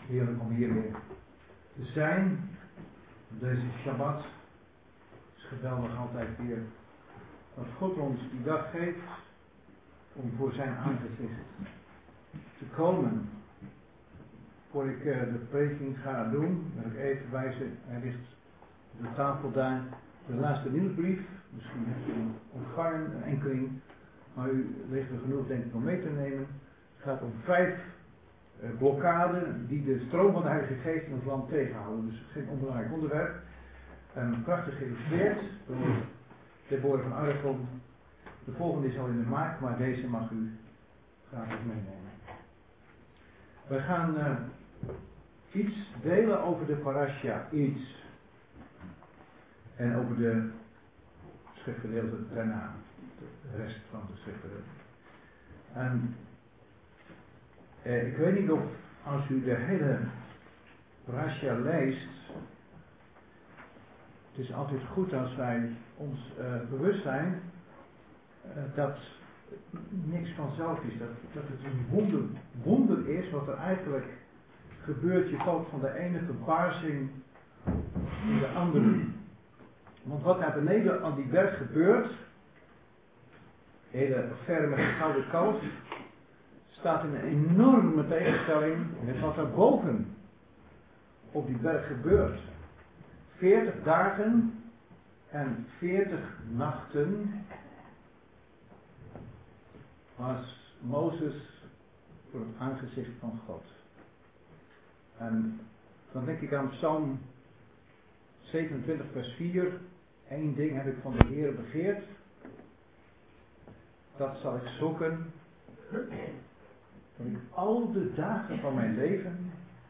Heerlijk om hier weer te zijn. Deze Shabbat is geweldig altijd weer dat God ons die dag geeft om voor zijn aangezicht te komen. Voor ik de prediking ga doen, wil ik even wijzen, er ligt op de tafel daar de laatste nieuwsbrief. Misschien heeft u hem ontvangen, een enkeling, maar u ligt er genoeg denk ik om mee te nemen. Het gaat om 5 blokkaden die de stroom van de Heilige Geest in ons land tegenhouden. Dus geen onbelangrijk onderwerp. Prachtig geïllustreerd door Deborah van Argon. De volgende is al in de maak, maar deze mag u graag meenemen. We gaan iets delen over de parasha, iets. En over de schriftgedeelte daarna. De rest van de schriftgedeelte. Ik weet niet of als u de hele parasha leest. Het is altijd goed als wij ons bewust zijn dat niks vanzelf is. Dat het een wonder is wat er eigenlijk gebeurt. Je valt van de ene verbazing in de andere. Want wat daar beneden aan die berg gebeurt, hele affaire met de gouden kalf, staat in een enorme tegenstelling met wat er boven op die berg gebeurt. 40 dagen en 40 nachten was Mozes voor het aangezicht van God. En dan denk ik aan Psalm 27 vers 4. Eén ding heb ik van de Heer begeerd. Dat zal ik zoeken. Dat ik al de dagen van mijn leven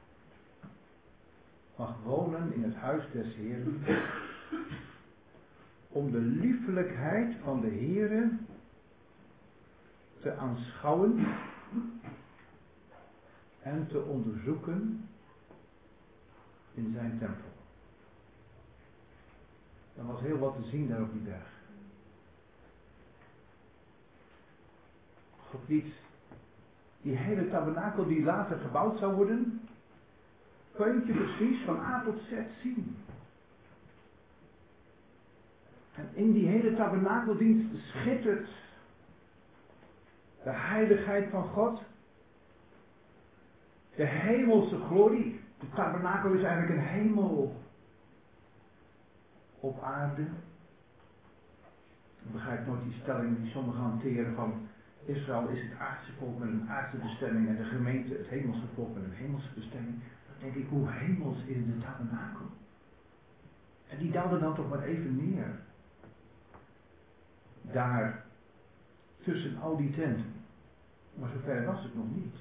mag wonen in het huis des Heeren. Om de liefelijkheid van de Heere te aanschouwen en te onderzoeken in zijn tempel. Er was heel wat te zien daar op die berg. God liet die hele tabernakel die later gebouwd zou worden, puntje precies van A tot Z zien. En in die hele tabernakeldienst schittert de heiligheid van God. De hemelse glorie. De tabernakel is eigenlijk een hemel op aarde. Ik begrijp nooit die stelling die sommigen hanteren van Israël is het aardse volk met een aardse bestemming en de gemeente het hemelse volk met een hemelse bestemming. Dan denk ik, hoe hemels is de tabernakel? En die daalde dan toch maar even neer. Daar tussen al die tenten. Maar zover was het nog niet.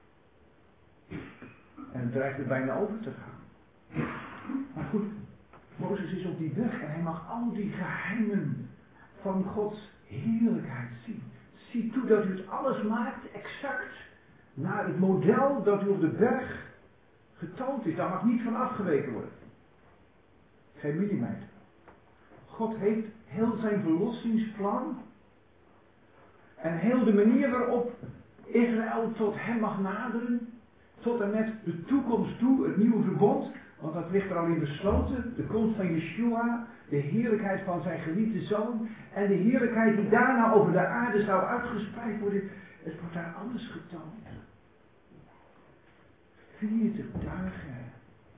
En het dreigde bijna over te gaan. Maar goed, Mozes is op die weg en hij mag al die geheimen van Gods heerlijkheid zien. Zie toe dat u het alles maakt exact naar het model dat u op de berg getoond is. Daar mag niet van afgeweken worden. Geen millimeter. God heeft heel zijn verlossingsplan en heel de manier waarop Israël tot hem mag naderen, tot en met de toekomst toe, het nieuwe verbond, want dat ligt er al in besloten, de komst van Yeshua, de heerlijkheid van zijn geliefde zoon en de heerlijkheid die daarna over de aarde zou uitgespreid worden, het wordt daar alles getoond. 40 dagen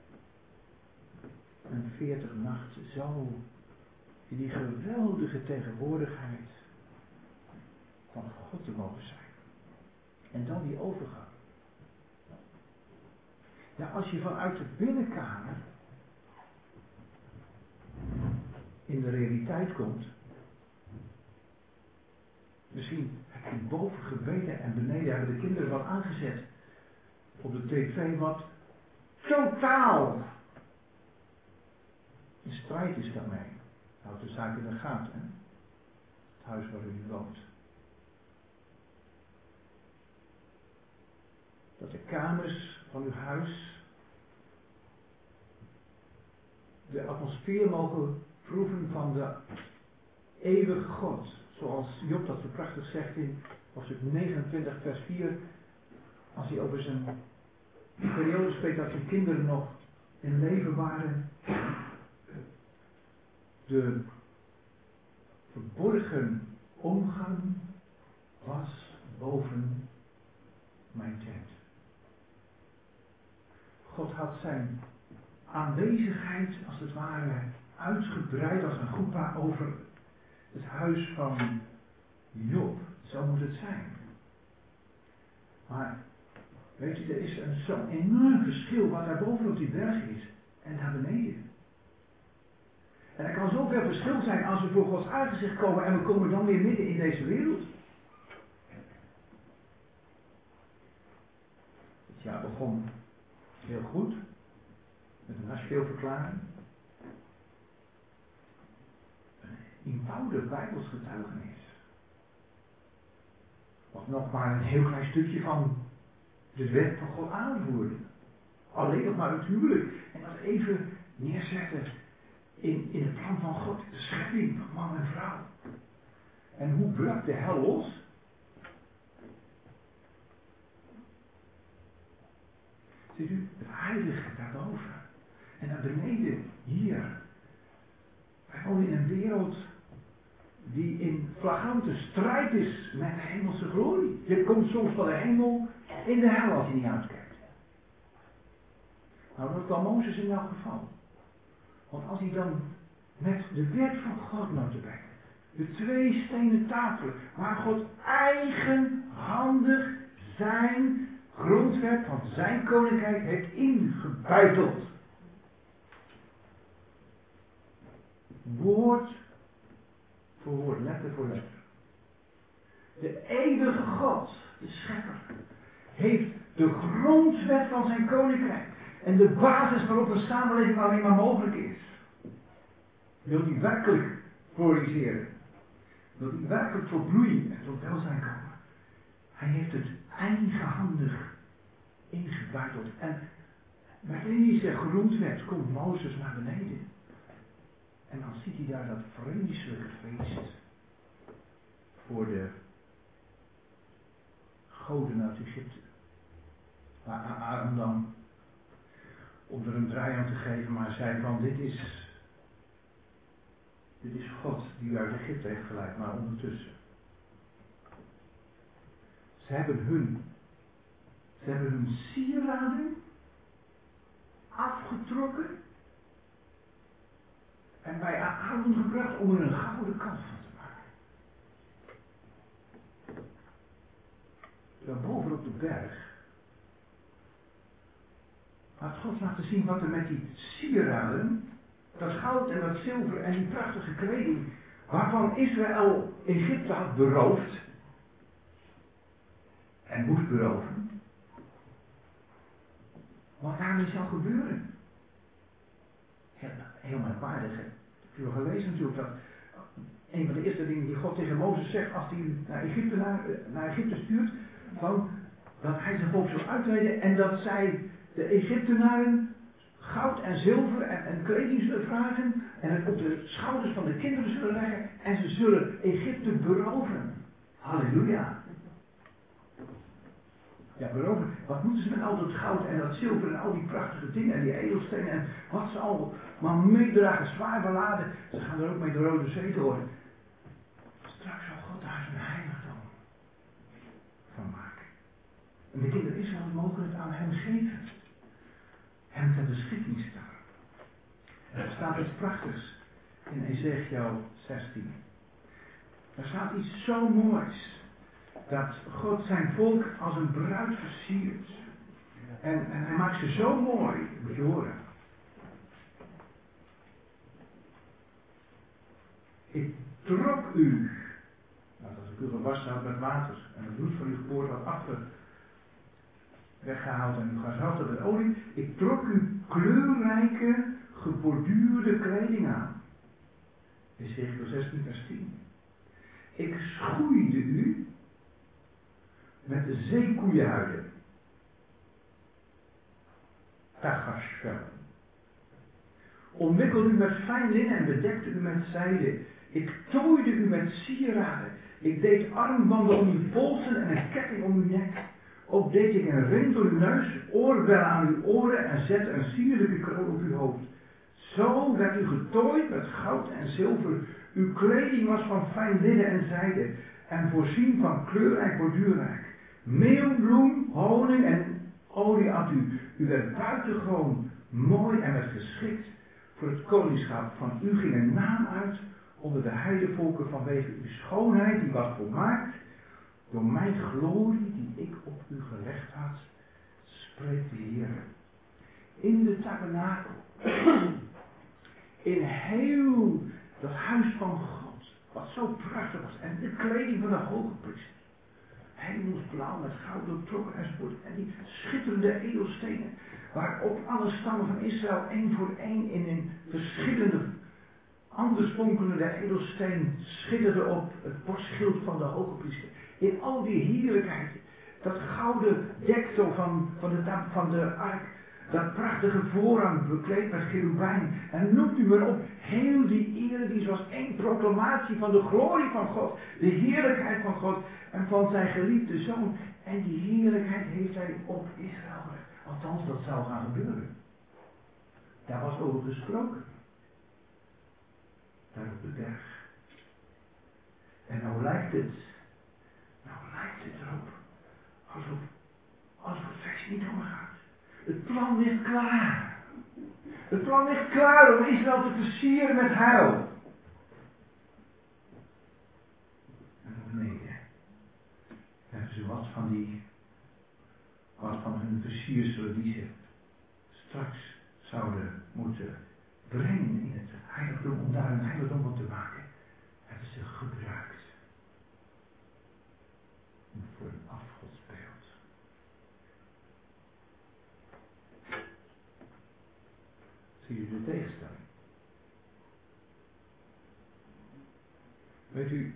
en 40 nachten zo in die geweldige tegenwoordigheid van God te mogen zijn. En dan die overgang. Ja, als je vanuit de binnenkamer in de realiteit komt, misschien heb je boven gebeden en beneden hebben de kinderen wat aangezet op de tv wat totaal in strijd is daarmee. Houd de zaak in de gaten, hè? Het huis waar u woont. Dat de kamers van uw huis de atmosfeer mogen proeven van de eeuwige God. Zoals Job dat zo prachtig zegt in hoofdstuk 29 vers 4. Als hij over zijn die periode spreekt dat die kinderen nog in leven waren. De verborgen omgang was boven mijn tent. God had zijn aanwezigheid als het ware uitgebreid als een groepa over het huis van Job. Zo moet het zijn. Maar weet je, er is zo'n enorm verschil wat daar boven op die berg is en daar beneden. En er kan zoveel verschil zijn als we voor Gods aangezicht komen en we komen dan weer midden in deze wereld. Het jaar begon heel goed, met een Haspelverklaring. Een eenvoudig Bijbels getuigenis. Wat nog maar een heel klein stukje van de wet van God aanvoerde. Alleen nog maar het huwelijk. En dat even neerzetten in het plan van God. De schepping van man en vrouw. En hoe brak de hel los? Ziet u, het heilige daarboven. En naar beneden, hier. Wij wonen in een wereld die in flagrante strijd is met de hemelse glorie. Je komt soms van de hemel in de hel als je niet uitkijkt. Nou, dat kwam Mozes in elk geval. Want als hij dan met de wet van God notabene, de 2 stenen tafelen, waar God eigenhandig zijn grondwet van zijn koninkrijk heeft ingebuiteld. Woord voor woord, letter voor letter. De eeuwige God, de schepper, heeft de grondwet van zijn koninkrijk en de basis waarop een samenleving alleen maar mogelijk is. Wil die werkelijk floriseren? Wil die werkelijk tot bloei en tot welzijn komen? Hij heeft het eigenhandig ingebuiteld. En met deze grondwet komt Mozes naar beneden. En dan ziet hij daar dat vreselijke feest voor de goden uit Egypte. Waar Aaron dan, om er een draai aan te geven, maar zei van dit is God die u uit Egypte heeft geleid, maar ondertussen. Ze hebben hun sieraden afgetrokken en bij Aaron gebracht om er een gouden kalf van te maken. Terwijl boven op de berg had God laten zien wat er met die sieraden, dat goud en dat zilver en die prachtige kleding, waarvan Israël Egypte had beroofd en moest beroven, wat daarmee zou gebeuren. Heel merkwaardig. Ik heb al gelezen natuurlijk dat een van de eerste dingen die God tegen Mozes zegt als hij naar Egypte stuurt, van dat hij zijn volk zou uitleiden en dat zij de Egyptenaren goud en zilver en kleding zullen vragen en het op de schouders van de kinderen zullen leggen en ze zullen Egypte beroven. Halleluja. Ja, beroven. Wat moeten ze met al dat goud en dat zilver en al die prachtige dingen en die edelstenen en wat ze al maar meedragen, zwaar beladen. Ze gaan er ook mee de Rode Zee door. Straks zal God daar zijn heiligdom van maken. En de kinderen Israël mogen het aan hem geven. Hem ter beschikking stellen. En er staat iets prachtigs in Ezekiel 16. Er staat iets zo moois. Dat God zijn volk als een bruid versiert. En hij maakt ze zo mooi. Moet je horen. Ik trok u. Nou, als ik u gewassen had met water. En het bloed van uw geboorte had weggehaald en u gezout had met olie. Ik trok u kleurrijke, geborduurde kleding aan. Ezekiel 16 vers 10. Ik schoeide u met de zeekoeienhuiden. Tagashvel. Omwikkelde u met fijn linnen en bedekte u met zijde. Ik tooide u met sieraden. Ik deed armbanden om uw polsen en een ketting om uw nek. Ook deed ik een ring door uw neus, oorbellen aan uw oren en zette een sierlijke kroon op uw hoofd. Zo werd u getooid met goud en zilver. Uw kleding was van fijn linnen en zijde en voorzien van kleurrijk borduurrijk. Meel, bloem, honing en olie at u. U werd buitengewoon mooi en werd geschikt voor het koningschap. Van u ging een naam uit onder de heidevolken vanwege uw schoonheid, die was volmaakt door mijn glorie die ik op u gelegd had, spreekt de Heer. In de tabernakel, in heel dat huis van God, wat zo prachtig was, en de kleding van de hoge priester, hemelsblauw met goud doortrokken enzovoort, en die schitterende edelstenen, waarop alle stammen van Israël één voor één in een verschillende anders fonkelende edelsteen schitterde op het borstschild van de hoge priester. In al die heerlijkheid, dat gouden deksel van de ark, dat prachtige voorhang bekleed met cherubijn. En noemt u maar op, heel die eer, die was één proclamatie van de glorie van God, de heerlijkheid van God en van zijn geliefde zoon. En die heerlijkheid heeft hij op Israël gelegd. Althans, dat zou gaan gebeuren. Daar was over gesproken. Daar op de berg. En nou lijkt het erop alsof het vers niet doorgaat. Het plan ligt klaar. Het plan ligt klaar om Israël te versieren met heil. En naar beneden hebben ze wat van hun versierselen die ze straks zouden moeten brengen in het heiligdom, om daar een heiligdom van te maken, hebben ze gebruikt voor een afgodsbeeld. Zie je de tegenstelling? Weet u,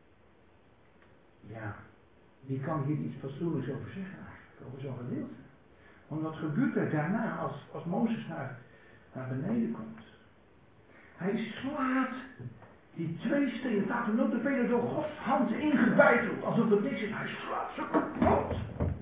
ja, wie kan hier iets fatsoenlijks over zeggen eigenlijk, over zo'n gedeelte? Want wat gebeurt er daarna als Mozes naar beneden komt? Hij slaat die twee stenen, staat er notabene door Gods hand ingebeiteld, alsof het niks is. Hij slaat ze kapot.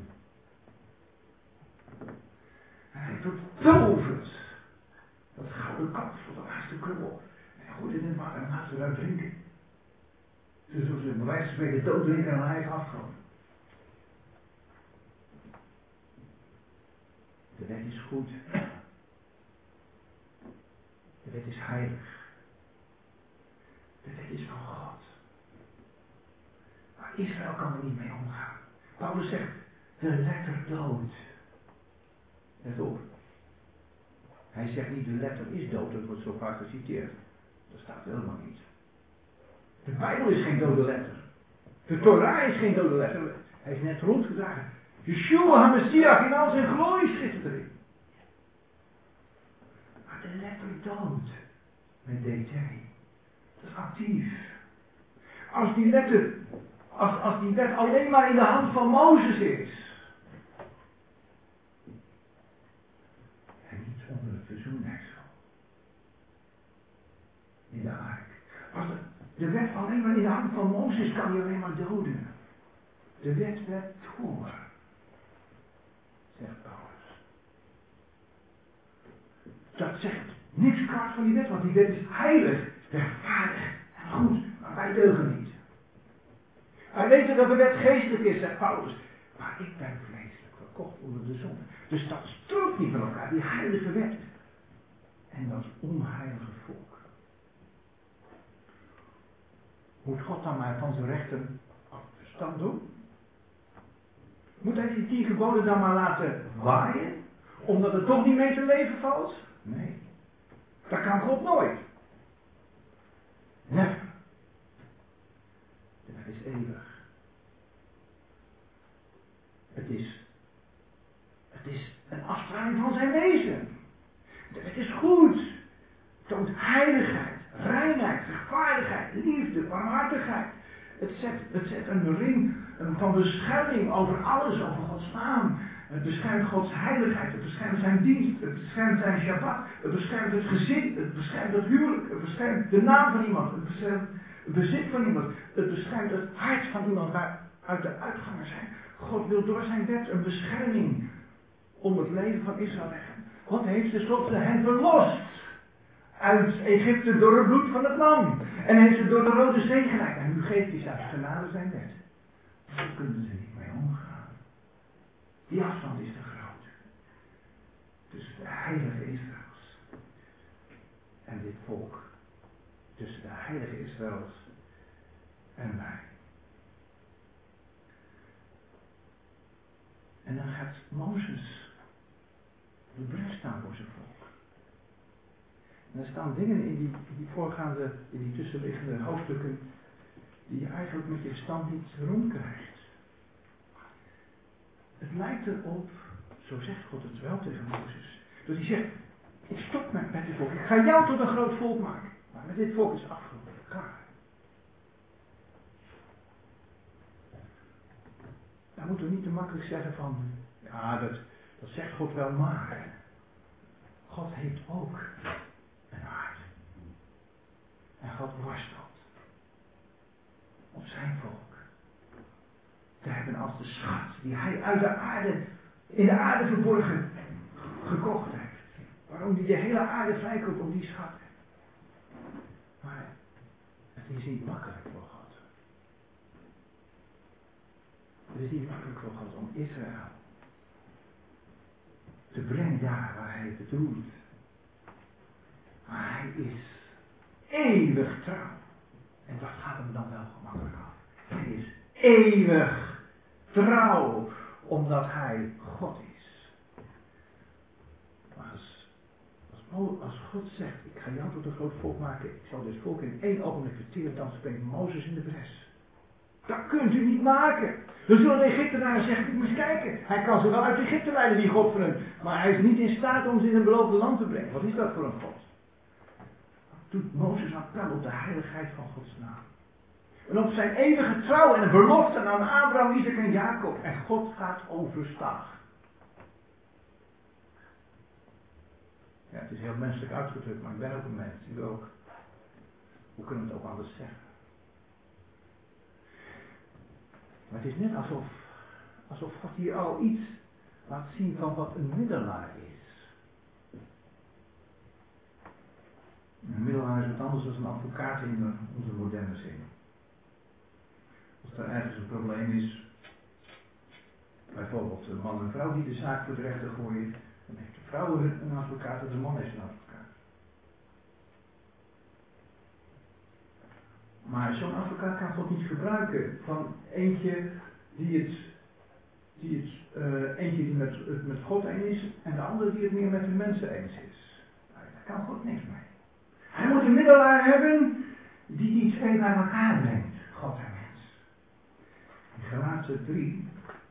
En hij vertovert dat gouden kap tot de laatste krummel. En hij gooit het in het water en laat ze eruit drinken. Dus zoals ze bij wijze van spreken dood drinken en dan hij het afgooien. De wet is goed. De wet is heilig. De wet is van God. Maar Israël kan er niet mee omgaan. Paulus zegt, de letter dood. Let op. Hij zegt niet de letter is dood, dat wordt zo vaak geciteerd. Dat staat helemaal niet. De Bijbel is geen dode letter. De Torah is geen dode letter. Hij is net rondgedragen. Yeshua HaMashiach in al zijn glorie schittert erin. Maar de letter dood, met dt, dat is actief. Als die letter, als die wet alleen maar in de hand van Mozes is, en niet onder het verzoenheidsval, in de ark. Als de wet alleen maar in de hand van Mozes kan je alleen maar doden. De wet werd voor, zegt Paulus. Dat zegt niks kwaad van die wet, want die wet is heilig, rechtvaardig en goed, maar wij deugen niet. Wij weten dat de wet geestelijk is, zegt Paulus, maar ik ben vleeselijk verkocht onder de zonde. Dus dat strookt niet van elkaar, die heilige wet en dat onheilige volk. Moet God dan maar van zijn rechten afstand doen? Moet hij die 10 geboden dan maar laten waaien, omdat het toch niet mee te leven valt? Nee, dat kan God nooit. Never. De wet is eeuwig. Het is een afstraling van zijn wezen. De wet is goed. Het toont heiligheid, reinheid, rechtvaardigheid, liefde, barmhartigheid. Het zet een ring van bescherming over alles, over Gods naam. Het beschermt Gods heiligheid, het beschermt zijn dienst, het beschermt zijn Shabbat, het beschermt het gezin, het beschermt het huwelijk, het beschermt de naam van iemand, het beschermt het bezit van iemand, het beschermt het hart van iemand waaruit de uitgangen zijn. God wil door zijn wet een bescherming om het leven van Israël leggen. God heeft tenslotte hen verlost uit Egypte door het bloed van het lam. En heeft ze door de Rode Zee geleid. En nu geeft hij zijn genade zijn wet. Daar kunnen ze niet mee omgaan. Die afstand is te groot. Tussen de heilige Israëls en dit volk. Tussen de heilige Israëls en mij. En dan gaat Mozes de bres staan voor zijn volk. En er staan dingen in die voorgaande, in die tussenliggende hoofdstukken, die je eigenlijk met je verstand niet rondkrijgt. Het lijkt erop, zo zegt God het wel tegen Mozes, dat hij zegt, ik stop met dit volk, ik ga jou tot een groot volk maken. Maar met dit volk is afgelopen, klaar. Dan moeten we niet te makkelijk zeggen van, ja, dat zegt God wel maar. God heeft ook een hart. En God worstelt op zijn volk. Te hebben als de schat die hij uit de aarde, in de aarde verborgen, gekocht heeft. Waarom hij de hele aarde vrijkoopt om die schat. Maar het is niet makkelijk voor God. Het is niet makkelijk voor God om Israël te brengen daar waar hij het bedoelt. Maar hij is eeuwig trouw. En dat gaat hem dan wel gemakkelijk af. Hij is eeuwig trouw, omdat hij God is. Maar als God zegt, ik ga jou tot een groot volk maken, ik zal dit volk in 1 ogenblik verteren, dan springt Mozes in de bres. Dat kunt u niet maken. Dan zullen de Egyptenaren zeggen, ik moet eens kijken. Hij kan ze wel uit Egypte leiden, die God van hem. Maar hij is niet in staat om ze in een beloofde land te brengen. Wat is dat voor een God? Doet Mozes appel op de heiligheid van Gods naam. En op zijn eeuwige trouw en een belofte aan Abraham, Isaac en Jacob. En God gaat overstag. Ja, het is heel menselijk uitgedrukt, maar ik ben ook een mens. Ik ook. Hoe kunnen we het ook anders zeggen? Maar het is net alsof God hier al iets laat zien van wat een middelaar is. Een middelaar is wat anders dan een advocaat in onze moderne zin. Als er ergens een probleem is, bijvoorbeeld een man en vrouw die de zaak voor de rechter gooien, dan heeft de vrouw een advocaat en de man heeft een advocaat. Maar zo'n advocaat kan God niet gebruiken van eentje die het met God eens is en de andere die het meer met de mensen eens is. Daar kan God niks mee. Hij moet een middelaar hebben die die twee bij elkaar brengt, God en mens. In Galaten 3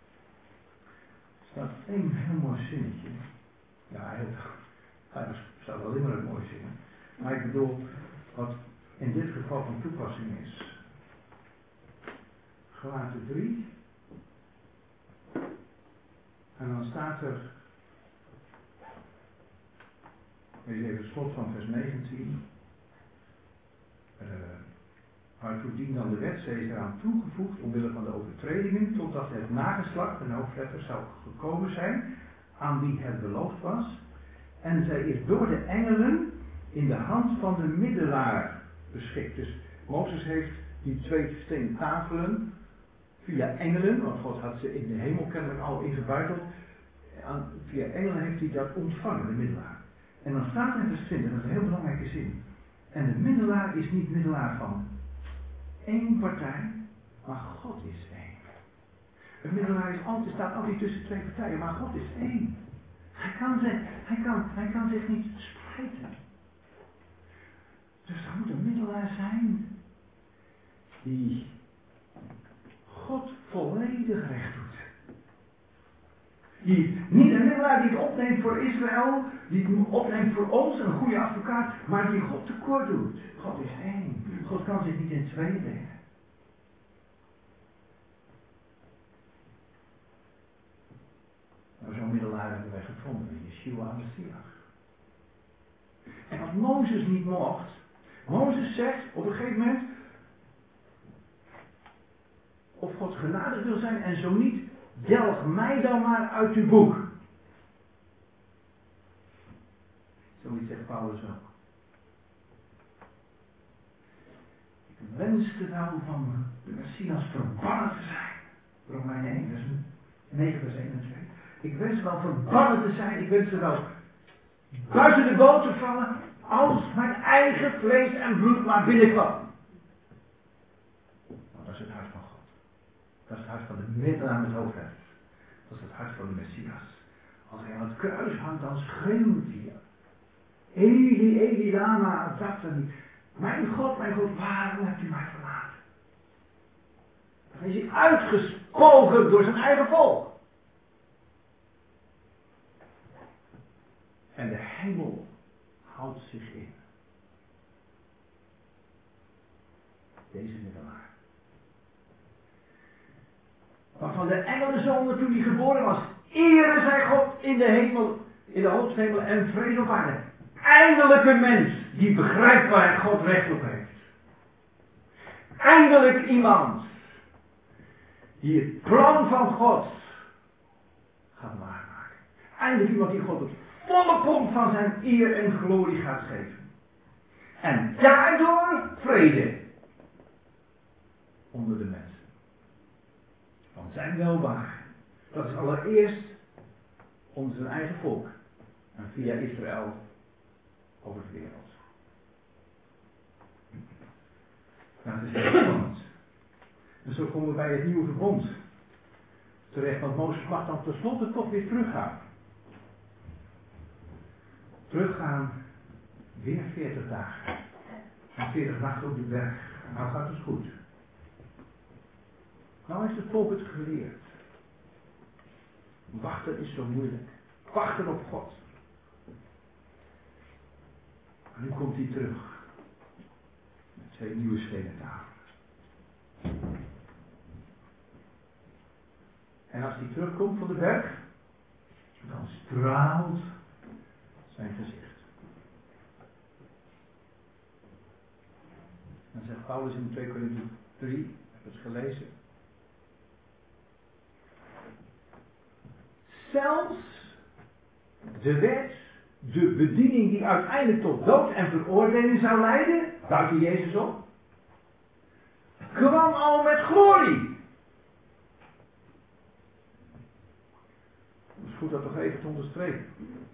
staat één heel mooi zinnetje. Ja, er staat alleen maar een mooi zin. Maar ik bedoel, wat in dit geval van toepassing is. Galaten 3. En dan staat er, lees even het slot van vers 19. Waartoe dient dan de wet, zij is eraan toegevoegd omwille van de overtredingen, totdat het nageslacht, een hoofdletter, zou gekomen zijn, aan wie het beloofd was. En zij is door de engelen in de hand van de middelaar beschikt. Dus Mozes heeft die 2 stenen tafelen via engelen, want God had ze in de hemel kennelijk al ingebuiteld. Via engelen heeft hij dat ontvangen, de middelaar. En dan staat er in vers 20, dat is een heel belangrijke zin. En de middelaar is niet middelaar van één partij, maar God is één. Een middelaar staat altijd tussen 2 partijen, maar God is één. Hij kan zich niet splijten. Dus er moet een middelaar zijn die God volledig recht doet. Niet een middelaar die het opneemt voor Israël, die het opneemt voor ons, een goede advocaat, maar die God tekort doet. God is één. God kan zich niet in 2 delen. Nou, zo'n middelaar hebben wij gevonden in Yeshua Messias. En wat Mozes niet mocht, Mozes zegt op een gegeven moment, of God genadig wil zijn en zo niet, delg mij dan maar uit uw boek. Zoiets zegt Paulus ook. Ik wenste nou van de Messias verbannen te zijn. Romeinen 1, vers 9, vers 1 en 2. Ik wens wel verbannen te zijn. Ik wens er wel buiten de boot te vallen. Als mijn eigen vlees en bloed maar binnenkwam. Nou, dat is het hart van God. Dat is het hart van de middelaar met hoofdletters. Dat is het hart van de Messias. Als hij aan het kruis hangt, dan schreeuwt hij. Eli, Eli, lama sabachthani. Mijn God, waarom hebt u mij verlaten? Dan is hij uitgespogen door zijn eigen volk. En de hemel houdt zich in. Deze middelaar. Waarvan de engelenzoon toen hij geboren was. Ere zij God in de hemel, in de hoogste hemel en vrede op aarde. Eindelijk een mens die begrijpt waar God recht op heeft. Eindelijk iemand die het plan van God gaat waarmaken. Eindelijk iemand die God het volle pond van zijn eer en glorie gaat geven. En daardoor vrede onder de mensen. Van zijn welwaar. Dat is allereerst onze eigen volk. En via Israël over de wereld. Nou, het is heel spannend. En zo komen we bij het nieuwe verbond terecht. Want Mozes mag dan tenslotte toch weer teruggaan. Teruggaan, weer 40 dagen. En 40 nachten op de berg. Nou gaat het goed. Nou heeft het volk het geleerd. Wachten is zo moeilijk. Wachten op God. En nu komt hij terug. Met 2 nieuwe stenen tafelen. En als hij terugkomt van de berg, dan straalt zijn gezicht. Dan zegt Paulus in 2 Korinthe 3, ik heb het gelezen. Zelfs de wet, de bediening die uiteindelijk tot dood en veroordeling zou leiden, buiten Jezus op, kwam al met glorie. Het is goed dat toch even te onderstrepen.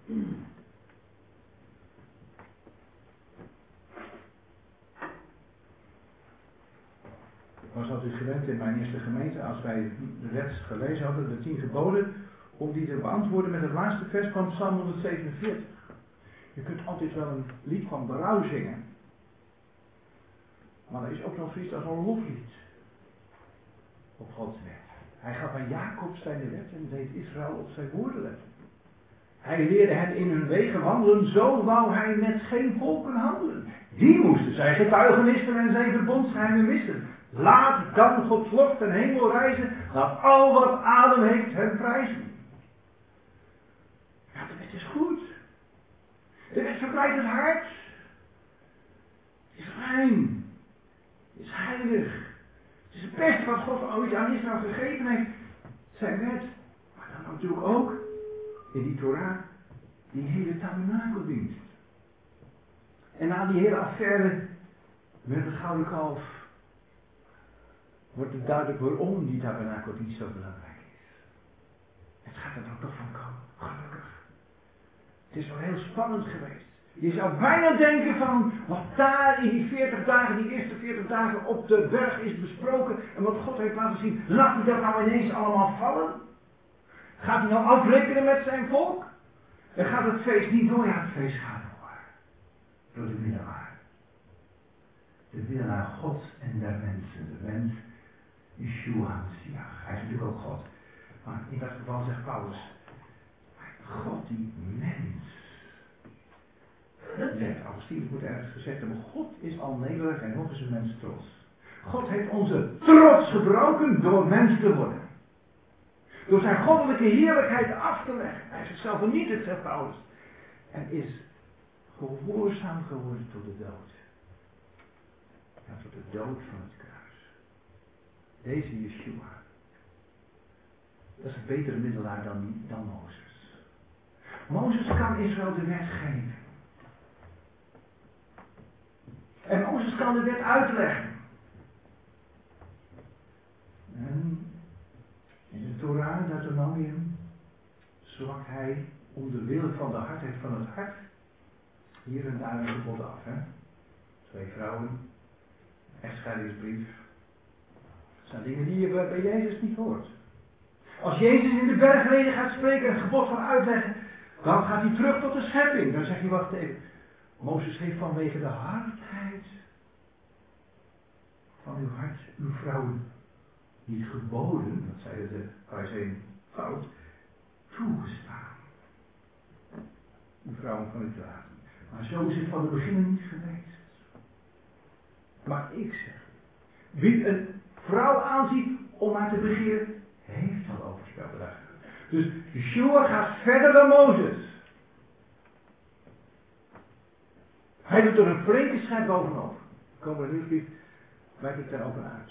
Ik was altijd gewend in mijn eerste gemeente, als wij de wet gelezen hadden, de 10 geboden, om die te beantwoorden met het laatste vers van Psalm 147. Je kunt altijd wel een lied van berouw zingen. Maar er is ook nog zoiets als een loflied op Gods wet. Hij gaf aan Jacob zijn wet en deed Israël op zijn woorden letten. Hij leerde hen in hun wegen wandelen, zo wou hij met geen volken handelen. Die moesten zijn getuigenissen en zijn verbondsgeheimen missen. Laat dan Gods lof ten hemel reizen, laat al wat adem heeft hem prijzen. Ja, de wet is goed. De wet verblijdt het hart. Het is rein. Het is heilig. Het is het beste wat God ooit aan Israël gegeven heeft. Zijn wet. Maar dan natuurlijk ook in die Torah die hele tabernakeldienst. En na die hele affaire met het gouden kalf wordt het duidelijk waarom die tabernakeldienst zo belangrijk is. Het gaat er dan toch van komen. Gelukkig. Het is wel heel spannend geweest. Je zou bijna denken van wat daar in die 40 dagen, die eerste 40 dagen op de berg is besproken en wat God heeft laten zien. Laat hij dat nou ineens allemaal vallen? Gaat hij nou afrekenen met zijn volk? En gaat het feest niet door? Ja, het feest gaat door. Door de middelaar. De middelaar Gods en der mensen. De mens Yeshua Messias. Hij is natuurlijk ook God. Maar in dat geval zegt Paulus, God die mens. Zegt Augustinus, moet ergens gezegd hebben, God is al nederig en nog is een mens trots. God heeft onze trots gebroken door mens te worden. Door zijn goddelijke heerlijkheid af te leggen. Hij heeft zichzelf vernietigd, zegt Paulus. En is gehoorzaam geworden tot de dood. Ja, tot de dood van het kruis. Deze Yeshua. Dat is een betere middelaar dan Mozes. Mozes kan Israël de wet geven. En Mozes kan de wet uitleggen. En in de Torah, Deuteronomium, zwakt hij om de wil van de hardheid van het hart hier en daar een gebod af. 2 vrouwen, echtscheidingsbrief. Dat zijn dingen die je bij Jezus niet hoort. Als Jezus in de bergreden gaat spreken en het gebod van uitleggen, dan gaat hij terug tot de schepping. Dan zegt hij, wacht even. Mozes heeft vanwege de hardheid van uw hart uw vrouwen niet geboden, dat zeiden de Farizeeën fout, toegestaan. Uw vrouwen van u te laten. Maar zo is het van de begin niet geweest. Maar ik zeg, wie een vrouw aanziet om haar te begeren, heeft al overspel. Dus Yeshua gaat verder dan Mozes. Hij doet er een flinke schijf bovenop. Komende nieuwsbrief wijk ik daar ook aan uit.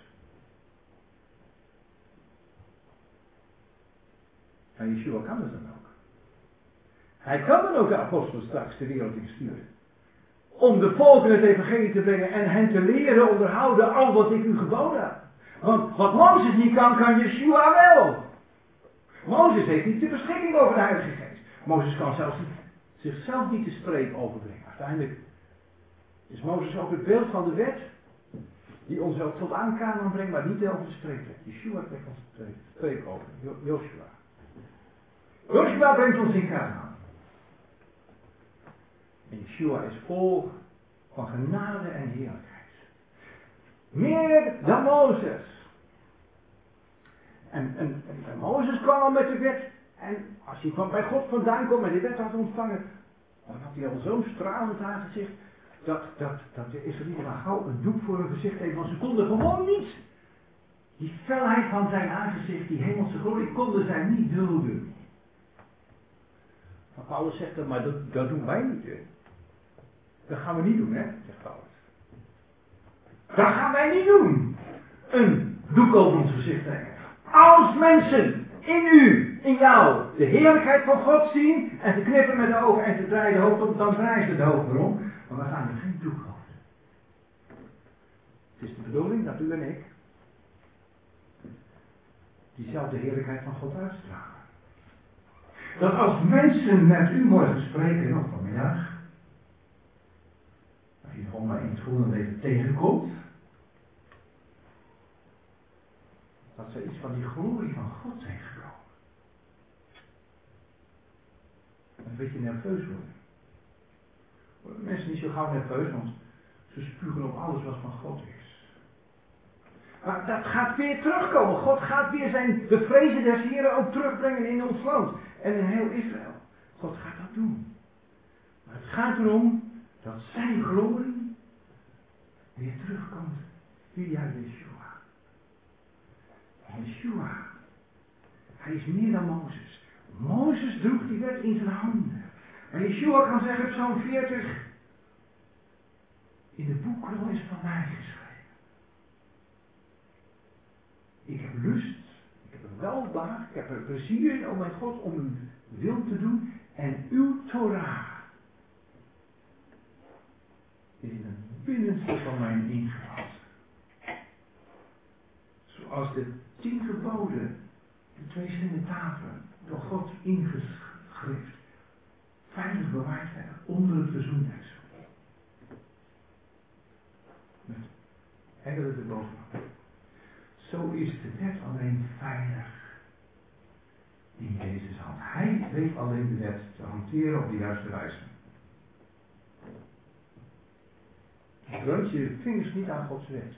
En Yeshua kan dat dan ook. Hij kan dan ook de apostelen straks de wereld insturen. Om de volken het evangelie te brengen en hen te leren onderhouden al wat ik u geboden heb. Want wat Mozes niet kan Yeshua wel. Mozes heeft niet de beschikking over de Heilige Geest. Mozes kan zelfs zichzelf niet de streep overbrengen. Uiteindelijk is Mozes ook het beeld van de wet, die ons ook tot aan Kanaan brengt, maar niet over de streep trekt. Yeshua trekt ons de streep over. Joshua. Joshua brengt ons in Kanaan. En Yeshua is vol van genade en heerlijkheid. Meer dan Mozes. En Mozes kwam al met de wet. En als hij bij God vandaan komt en de wet had ontvangen, dan had hij al zo'n stralend aangezicht, dat de Israëlieten maar gauw een doek voor hun gezicht heeft. Want ze konden gewoon niet die felheid van zijn aangezicht, die hemelse glorie, konden zij niet dulden. Maar Paulus zegt dat, maar dat doen wij niet. Hè. Dat gaan we niet doen, hè, zegt Paulus. Dat gaan wij niet doen. Een doek over ons gezicht trekken. Als mensen in u, in jou, de heerlijkheid van God zien en te knippen met de ogen en te draaien de hoofd op, dan draaien ze de hoofd erom. Maar we gaan er geen doek over. Het is de bedoeling dat u en ik diezelfde heerlijkheid van God uitstralen. Dat als mensen met u morgen spreken, of vanmiddag, als je gewoon maar in het gewone leven tegenkomt, dat ze iets van die glorie van God zijn gekomen. Dan een beetje nerveus worden. Worden mensen niet zo gauw nerveus, want ze spugen op alles wat van God is. Maar dat gaat weer terugkomen. God gaat weer de vrezen des Heren ook terugbrengen in ons land. En in heel Israël. God gaat dat doen. Maar het gaat erom dat zijn glorie weer terugkomt via Yeshua. Yeshua. Hij is meer dan Mozes. Mozes droeg die wet in zijn handen. En Yeshua kan zeggen, Psalm 40. In de boekrol is van mij geschreven. Ik heb lust. Ik heb er welbehagen. Ik heb er plezier in, oh mijn God, om uw wil te doen. En uw Torah is in het binnenste van mijn ingewand. Zoals de 10 geboden, de 2 stenen tafelen, door God ingeschreven, veilig bewaard werden onder het verzoendeksel. Met engelen erbovenop. Zo is de wet alleen veilig in Jezus' hand. Hij weet alleen de wet te hanteren op de juiste wijze. Brunt je vingers niet aan Gods wet.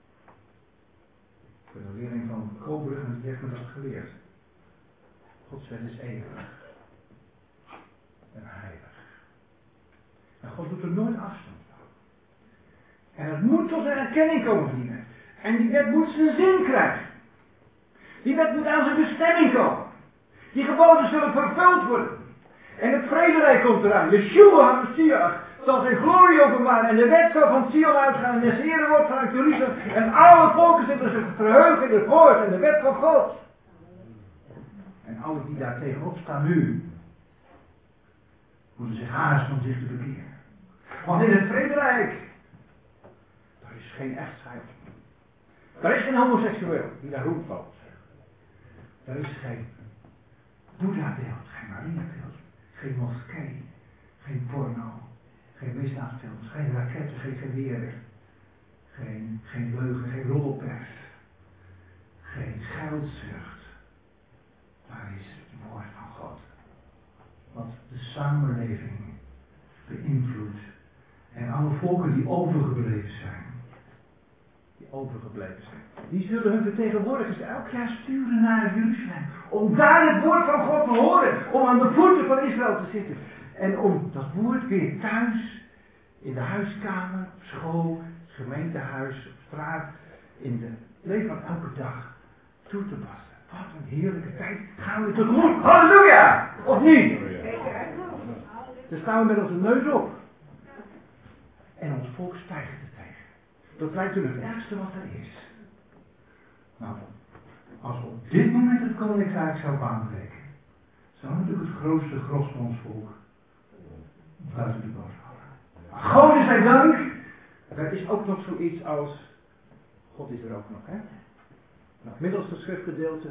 Voor de leerling van Koolbrugge heeft me dat geleerd. Gods wet is eeuwig. En heilig. En God doet er nooit afstand van. En het moet tot een erkenning komen van die wet. En die wet moet zijn zin krijgen. Die wet moet aan zijn bestemming komen. Die geboden zullen vervuld worden. En het vrederijk komt eraan. Yeshua HaMashiach zal zijn glorie openbaren. En de wet zal van Sion uitgaan. En des Heren wordt vanuit Jeruzalem. En alle volken zullen zich verheugen in het woord en de wet van God. alle die daar tegenop staan nu, moeten zich haasten om zich te bekeren. Want in het vrederijk, daar is geen echtscheiding. Daar is geen homoseksueel die daar roept valt. Daar is geen Boeddha-beeld, geen Maria-beeld, geen moskee, geen porno, geen misdaadfilms, geen raketten, geen geweren, geen leugen, geen roddelpers, geen geldzucht. Daar is het woord van God. Wat de samenleving beïnvloedt. En alle volken die overgebleven zijn. Die zullen hun vertegenwoordigers elk jaar sturen naar Jeruzalem. Om daar het woord van God te horen. Om aan de voeten van Israël te zitten. En om dat woord weer thuis, in de huiskamer, op school, het gemeentehuis, op straat, in het leven van elke dag toe te passen. Wat een heerlijke tijd. Gaan we tegemoet. Halleluja! Of niet? Dan staan we met onze neus op. En ons volk stijgt er tegen. Dat lijkt u het ergste wat er is. Nou, als we op dit moment het koninkrijk zou baanbreken, zou natuurlijk het grootste gros van ons volk buiten de boot vallen. God zij dank. Er is ook nog zoiets als, God is er ook nog, hè? Nou, middels het schriftgedeelte,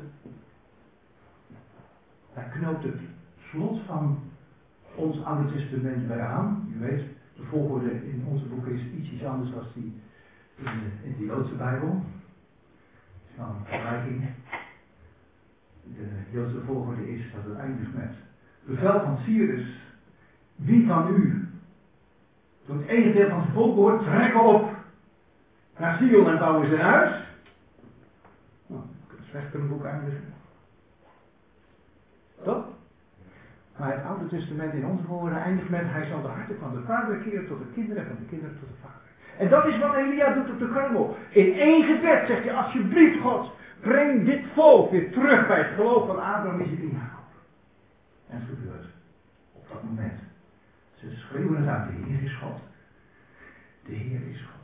daar knoopt het slot van ons Oude Testament bij aan. U weet, de volgorde in onze boeken is iets anders dan die in de Joodse Bijbel. Van vergelijking. De Joodse volgorde is dat het eindigt met bevel van Cyrus. Wie van u, toen het ene deel van zijn volk hoort, trekken op naar Sion en bouwen zijn huis. Nou, dat is slecht een boek eindigen. Toch? Maar het Oude Testament in onze woorden eindigt met: hij zal de harten van de vader keren tot de kinderen en van de kinderen tot de vader. En dat is wat Elia doet op de karmel. In één gebed zegt hij: alsjeblieft God, breng dit volk weer terug bij het geloof van Abraham, Isaac en Jacob. En het gebeurt op dat moment. Ze schreeuwen het uit: de Heer is God. De Heer is God.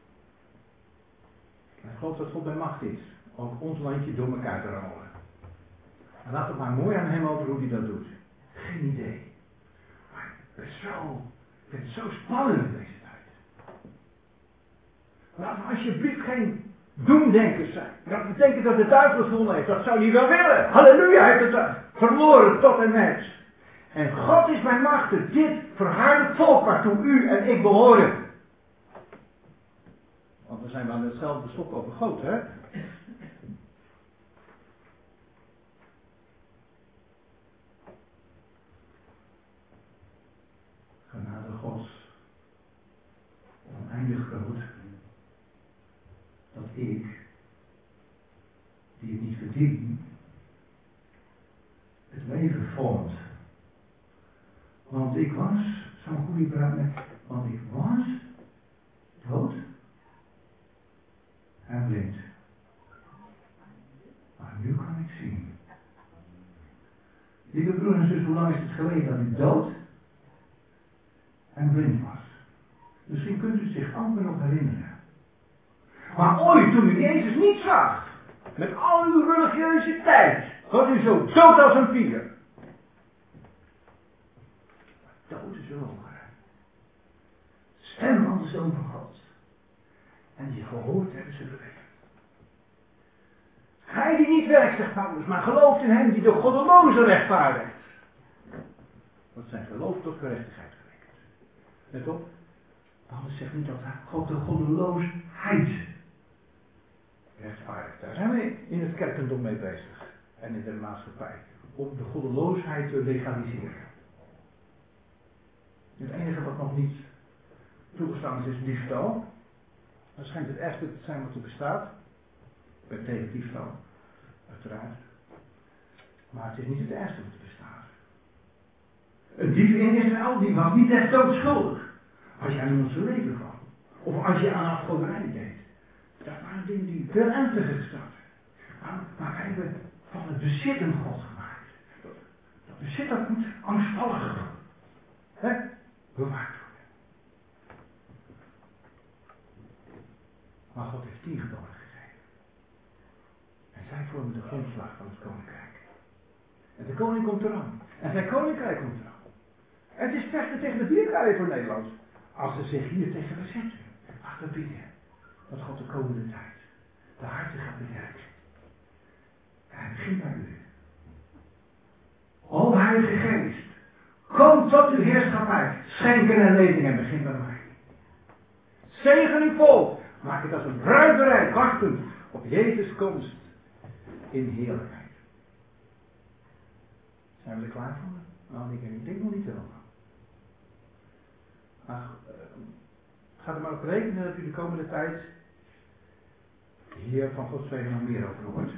En ik geloof dat God bij macht is. Ook ons landje door elkaar te rollen. En laat het maar mooi aan hem over hoe hij dat doet. Geen idee. Maar ik vind het zo spannend in deze tijd. Laten we alsjeblieft geen doemdenkers zijn. Dat betekent dat de duivel zon heeft. Dat zou hij wel willen. Halleluja, hij heeft het verloren tot en met. En God is bij machten dit verharde volk waartoe u en ik behoren. Want we zijn wel hetzelfde stok overgoten, hè? Genade Gods, oneindig groot, dat ik, die het niet verdien, het leven vond. Want ik was, zo'n goede bruid, want ik was dood en blind. Maar nu kan ik zien. Lieve broers en zus, hoe lang is het geleden dat u dood en blind was? Misschien kunt u zich amper nog herinneren. Maar ooit, toen u Jezus niet zag, met al uw religiositeit, was u zo dood als een pier. Dood is een stem van de Zoon van God. En die gehoord hebben ze beleefd. Hij die niet werkt, zegt Paulus, maar gelooft in hem die de goddeloze rechtvaardigt. Wat zijn geloof tot gerechtigheid gerekend. Let op, Paulus zegt niet dat God de goddeloosheid rechtvaardigt. Daar zijn we in het kerkendom mee bezig. En in de maatschappij. Om de goddeloosheid te legaliseren. Het enige wat nog niet toegestaan is diefstal. Dat schijnt het ergste te zijn wat er bestaat. Ik ben tegen diefstal, uiteraard. Maar het is niet het ergste wat er bestaat. Een dief in Israël, die was niet echt doodschuldig. Als je aan iemand zijn leven kwam. Of als je aan afgoderij deed. Dat waren dingen die veel ernstiger gestart. Maar wij hebben van het bezit een God gemaakt. Dat bezit dat moet angstvallig bewaard worden. Maar God heeft 10 geboden gegeven. En zij vormen de grondslag van het koninkrijk. En de koning komt eraan. En zijn koninkrijk komt eraan. En het is vechten tegen de dierkaaien voor Nederland. Als ze zich hier tegen verzetten. Laten we bidden. Dat God de komende tijd de harten gaat bewerken. En hij begint bij u. O Heilige Geest. Kom tot uw heerschappij. Schenken en leving en begin bij mij. Zegen uw volk. Maak het als een bruid bereid. Wachtend op Jezus' komst in heerlijkheid. Zijn we er klaar voor? Nou, ik denk nog niet helemaal. Maar ga er maar op rekenen dat u de komende tijd hier van Gods wegen nog meer over hoort.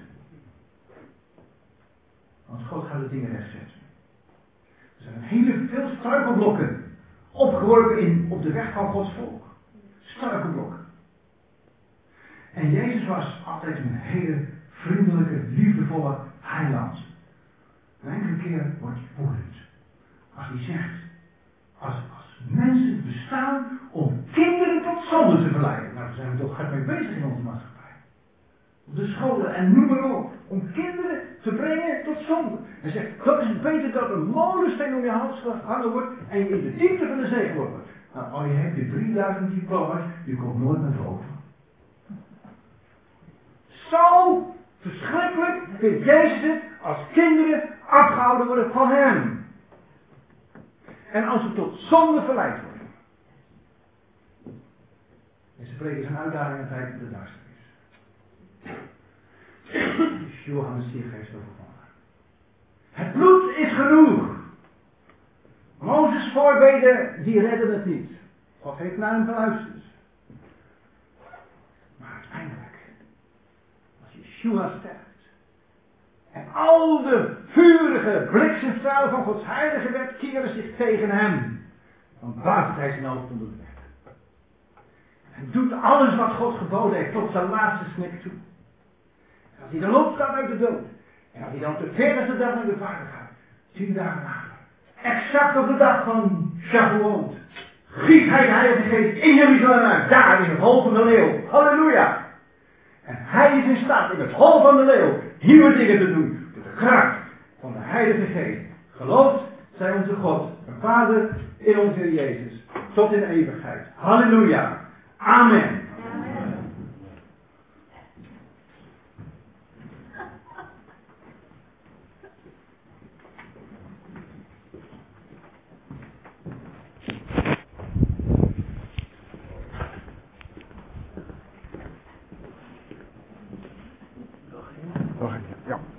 Want God gaat de dingen rechtzetten. Er zijn hele veel struikelblokken opgeworpen op de weg van Gods volk. Struikelblokken. En Jezus was altijd een hele vriendelijke, liefdevolle heiland. Een enkele keer wordt hij woedend. Als hij zegt, als mensen bestaan om kinderen tot zonde te verleiden. Nou, daar zijn we toch hard mee bezig in onze maatschappij. Op de scholen en noem maar op. Om kinderen te brengen tot zonde. Hij zegt, dat is beter dat een molensteen om je hals gehangen wordt en je in de diepte van de zee geworpen wordt. Nou, al je hebt je 3000 diploma's, je komt nooit meer boven. Zo verschrikkelijk vindt Jezus het als kinderen afgehouden worden van hem. En als ze tot zonde verleid worden. Deze preek is een uitdaging en tijd in de duisternis. Johannes 4 geeft overvallen. Het bloed is genoeg. Mozes' voorbeden, die redden het niet. God heeft naar hem geluisterd. Maar uiteindelijk, als Yeshua sterft. En al de vurige bliksemstralen van Gods heilige wet keren zich tegen hem. Dan buigt hij zijn hoofd onder de wet. En doet alles wat God geboden heeft tot zijn laatste snik toe. En als hij dan opstaat uit de dood. En als hij dan op de 40e dag naar de Vader gaat. 10 dagen later. Exact op de dag van Shavuot. Giet hij de Heilige Geest in Jeruzalem uit. Daar in het hol van de leeuw. Halleluja. En hij is in staat in het hol van de leeuw nieuwe dingen te doen. Door de kracht van de Heilige Geest. Geloofd zij onze God. Een Vader in onze Heer Jezus. Tot in de eeuwigheid. Halleluja. Amen. Ja.